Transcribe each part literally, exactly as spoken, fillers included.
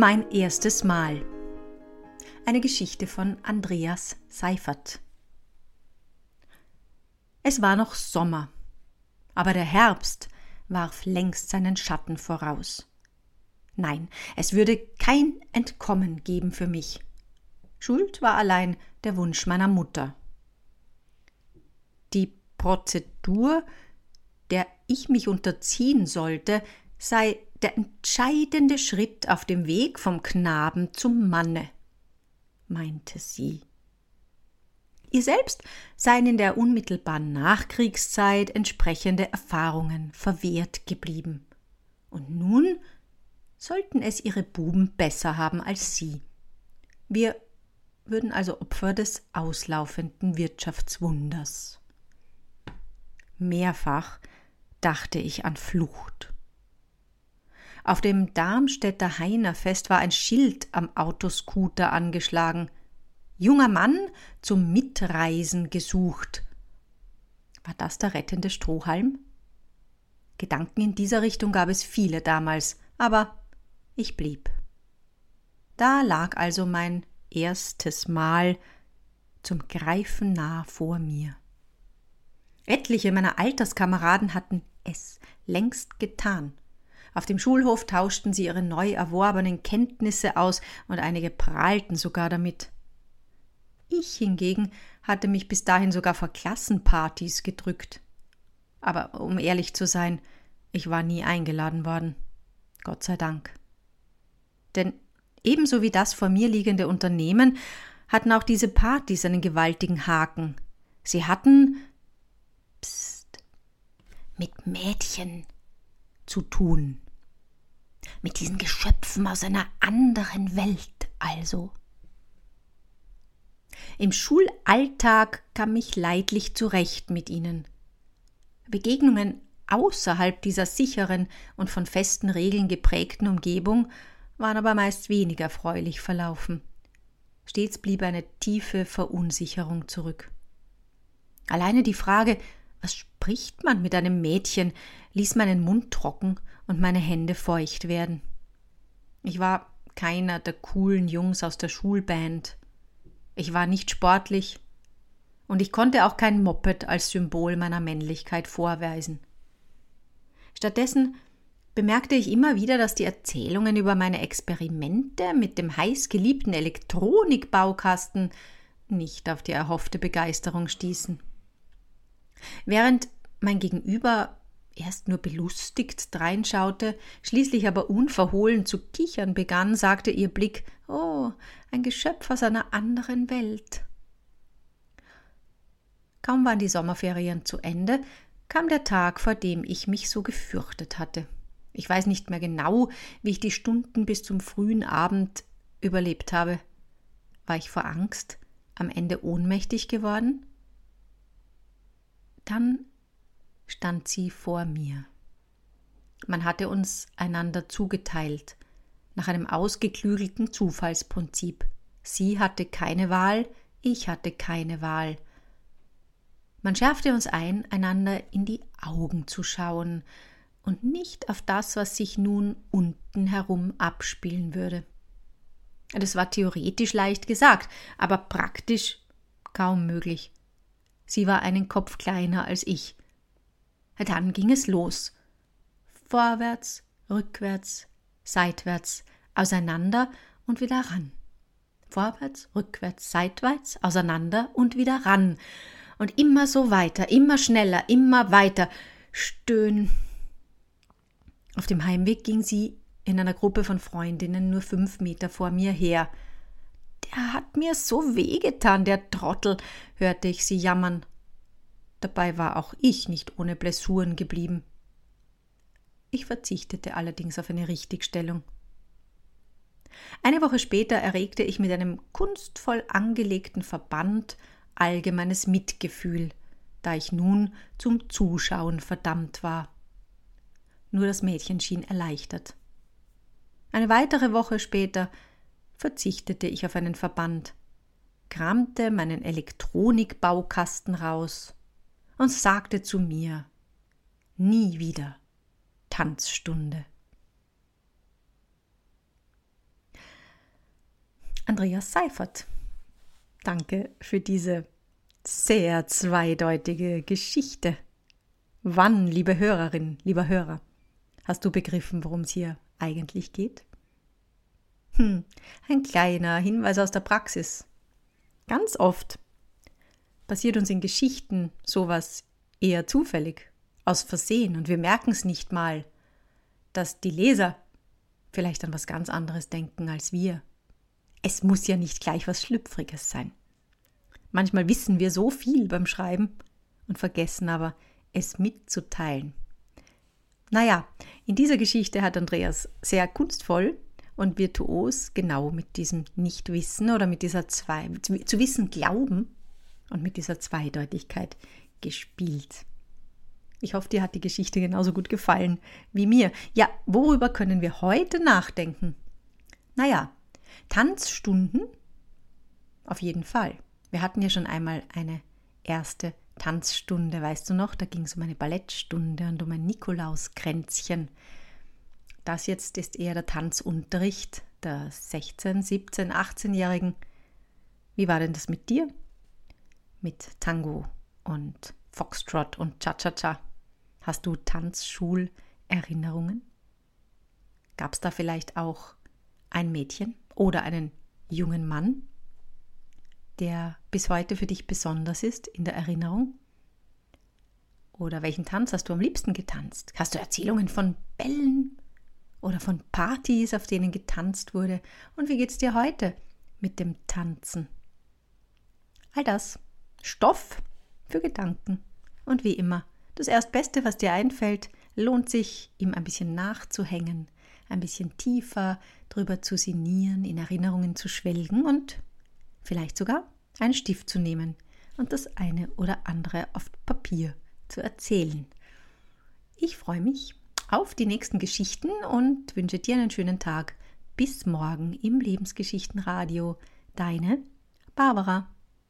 Mein erstes Mal. Eine Geschichte von Andreas Seifert. Es war noch Sommer, aber der Herbst warf längst seinen Schatten voraus. Nein, es würde kein Entkommen geben für mich. Schuld war allein der Wunsch meiner Mutter. Die Prozedur, der ich mich unterziehen sollte, sei der entscheidende Schritt auf dem Weg vom Knaben zum Manne, meinte sie. Ihr selbst seien in der unmittelbaren Nachkriegszeit entsprechende Erfahrungen verwehrt geblieben. Und nun sollten es ihre Buben besser haben als sie. Wir würden also Opfer des auslaufenden Wirtschaftswunders. Mehrfach dachte ich an Flucht. Auf dem Darmstädter Heinerfest war ein Schild am Autoscooter angeschlagen. Junger Mann zum Mitreisen gesucht. War das der rettende Strohhalm? Gedanken in dieser Richtung gab es viele damals, aber ich blieb. Da lag also mein erstes Mal zum Greifen nah vor mir. Etliche meiner Alterskameraden hatten es längst getan. Auf dem Schulhof tauschten sie ihre neu erworbenen Kenntnisse aus und einige prahlten sogar damit. Ich hingegen hatte mich bis dahin sogar vor Klassenpartys gedrückt. Aber um ehrlich zu sein, ich war nie eingeladen worden. Gott sei Dank. Denn ebenso wie das vor mir liegende Unternehmen hatten auch diese Partys einen gewaltigen Haken. Sie hatten Psst, mit Mädchen zu tun. Mit diesen Geschöpfen aus einer anderen Welt also. Im Schulalltag kam ich leidlich zurecht mit ihnen. Begegnungen außerhalb dieser sicheren und von festen Regeln geprägten Umgebung waren aber meist weniger erfreulich verlaufen. Stets blieb eine tiefe Verunsicherung zurück. Alleine die Frage, was spricht man mit einem Mädchen, ließ meinen Mund trocken und meine Hände feucht werden. Ich war keiner der coolen Jungs aus der Schulband. Ich war nicht sportlich und ich konnte auch kein Moped als Symbol meiner Männlichkeit vorweisen. Stattdessen bemerkte ich immer wieder, dass die Erzählungen über meine Experimente mit dem heißgeliebten Elektronikbaukasten nicht auf die erhoffte Begeisterung stießen. Während mein Gegenüber erst nur belustigt dreinschaute, schließlich aber unverhohlen zu kichern begann, sagte ihr Blick: »Oh, ein Geschöpf aus einer anderen Welt.« Kaum waren die Sommerferien zu Ende, kam der Tag, vor dem ich mich so gefürchtet hatte. Ich weiß nicht mehr genau, wie ich die Stunden bis zum frühen Abend überlebt habe. War ich vor Angst am Ende ohnmächtig geworden? Dann stand sie vor mir. Man hatte uns einander zugeteilt, nach einem ausgeklügelten Zufallsprinzip. Sie hatte keine Wahl, ich hatte keine Wahl. Man schärfte uns ein, einander in die Augen zu schauen und nicht auf das, was sich nun unten herum abspielen würde. Das war theoretisch leicht gesagt, aber praktisch kaum möglich. Sie war einen Kopf kleiner als ich. Dann ging es los. Vorwärts, rückwärts, seitwärts, auseinander und wieder ran. Vorwärts, rückwärts, seitwärts, auseinander und wieder ran. Und immer so weiter, immer schneller, immer weiter. Stöhn. Auf dem Heimweg ging sie in einer Gruppe von Freundinnen nur fünf Meter vor mir her. »Der hat mir so wehgetan, der Trottel«, hörte ich sie jammern. Dabei war auch ich nicht ohne Blessuren geblieben. Ich verzichtete allerdings auf eine Richtigstellung. Eine Woche später erregte ich mit einem kunstvoll angelegten Verband allgemeines Mitgefühl, da ich nun zum Zuschauen verdammt war. Nur das Mädchen schien erleichtert. Eine weitere Woche später verzichtete ich auf einen Verband, kramte meinen Elektronikbaukasten raus und sagte zu mir: Nie wieder Tanzstunde. Andreas Seifert. Danke für diese sehr zweideutige Geschichte. Wann, liebe Hörerin, lieber Hörer, hast du begriffen, worum es hier eigentlich geht? Hm, ein kleiner Hinweis aus der Praxis. Ganz oft passiert uns in Geschichten sowas eher zufällig, aus Versehen, und wir merken es nicht mal, dass die Leser vielleicht an was ganz anderes denken als wir. Es muss ja nicht gleich was Schlüpfriges sein. Manchmal wissen wir so viel beim Schreiben und vergessen aber, es mitzuteilen. Naja, in dieser Geschichte hat Andreas sehr kunstvoll und virtuos genau mit diesem Nichtwissen oder mit dieser Zwei, zu wissen glauben und mit dieser Zweideutigkeit gespielt. Ich hoffe, dir hat die Geschichte genauso gut gefallen wie mir. Ja, worüber können wir heute nachdenken? Naja, Tanzstunden auf jeden Fall. Wir hatten ja schon einmal eine erste Tanzstunde, weißt du noch? Da ging es um eine Ballettstunde und um ein Nikolauskränzchen. Das jetzt ist eher der Tanzunterricht der sechzehn-, siebzehn-, achtzehnjährigen. Wie war denn das mit dir? Mit Tango und Foxtrot und Cha-Cha-Cha. Hast du Tanzschulerinnerungen? Gab es da vielleicht auch ein Mädchen oder einen jungen Mann, der bis heute für dich besonders ist in der Erinnerung? Oder welchen Tanz hast du am liebsten getanzt? Hast du Erzählungen von Bällen oder von Partys, auf denen getanzt wurde? Und wie geht's dir heute mit dem Tanzen? All das Stoff für Gedanken. Und wie immer, das Erstbeste, was dir einfällt, lohnt sich, ihm ein bisschen nachzuhängen, ein bisschen tiefer drüber zu sinnieren, in Erinnerungen zu schwelgen und vielleicht sogar einen Stift zu nehmen und das eine oder andere auf Papier zu erzählen. Ich freue mich auf die nächsten Geschichten und wünsche dir einen schönen Tag. Bis morgen im Lebensgeschichtenradio. Deine Barbara.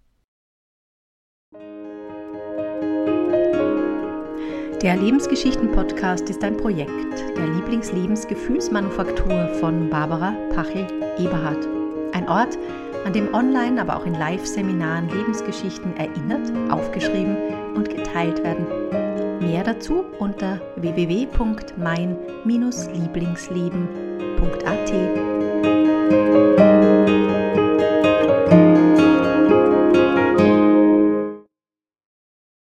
Der Lebensgeschichten-Podcast ist ein Projekt der Lieblingslebensgefühlsmanufaktur von Barbara Pachel-Eberhardt. Ein Ort, an dem online, aber auch in Live-Seminaren Lebensgeschichten erinnert, aufgeschrieben und geteilt werden. Mehr dazu unter w w w punkt mein Lieblingsleben punkt a t.